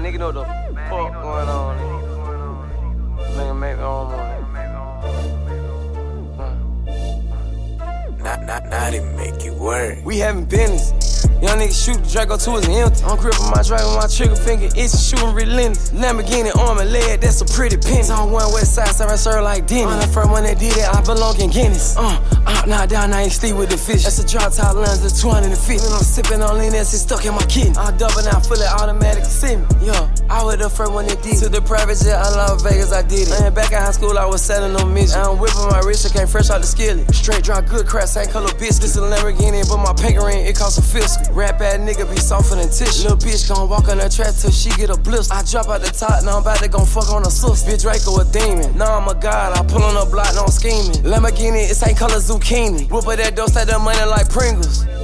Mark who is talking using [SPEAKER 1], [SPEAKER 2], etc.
[SPEAKER 1] nigga know the fuck going on. Nigga make on
[SPEAKER 2] Not even make it work.
[SPEAKER 1] We having business. Young nigga shoot the Draco to his empty. I'm gripping my Draco, my trigger finger itchy, shooting relentless. Lamborghini arm and leg, that's a pretty penny. On one west side, so I serve like Dennis. I'm the first one that did it, I belong in Guinness. Out now down, I ain't sleep with the fish. That's a drop top lens, that's 250. When I'm sipping on lean, that's it stuck in my kidney. I double now, fully automatic send me. Yo, I was the first one that did it. To the private jet, I love Vegas, I did it. And back in high school, I was selling no mission. I'm whipping my wrist, I came fresh out the skillet. Straight drop, good crap, same color bitch. This a Lamborghini, but my pink ring, it costs a fiscal. Rap ass nigga be softer than tissue. Little bitch gon' walk on the track till she get a blister. I drop out the top, now I'm about to gon' fuck on a sister. Bitch Draco a demon, now I'm a god. I pull on the block, no I'm scheming. Lamborghini, it ain't color zucchini. Whoop at that door, stack that money like Pringles.